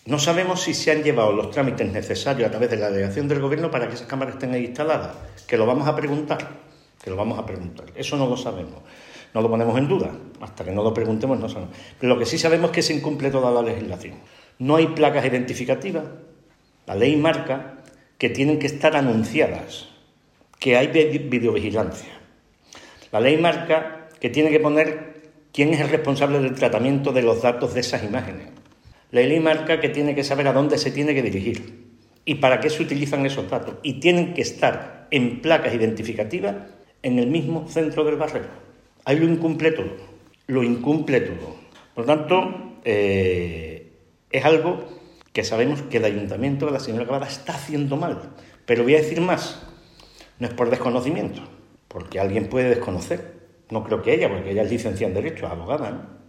No sabemos si se han llevado los trámites necesarios a través de la delegación del Gobierno para que esas cámaras estén ahí instaladas. Que lo vamos a preguntar. Eso no lo sabemos. No lo ponemos en duda. Hasta que no lo preguntemos no sabemos. Pero lo que sí sabemos es que se incumple toda la legislación. No hay placas identificativas. La ley marca que tienen que estar anunciadas, que hay videovigilancia. La ley marca que tiene que poner quién es el responsable del tratamiento de los datos de esas imágenes. La ley marca que tiene que saber a dónde se tiene que dirigir y para qué se utilizan esos datos. Y tienen que estar en placas identificativas en el mismo centro del barrio. Ahí lo incumple todo. Por lo tanto, es algo que sabemos que el ayuntamiento de la señora Cavada está haciendo mal. Pero voy a decir más, no es por desconocimiento, porque alguien puede desconocer. No creo que ella, porque ella es licenciada en Derecho, es abogada, ¿no?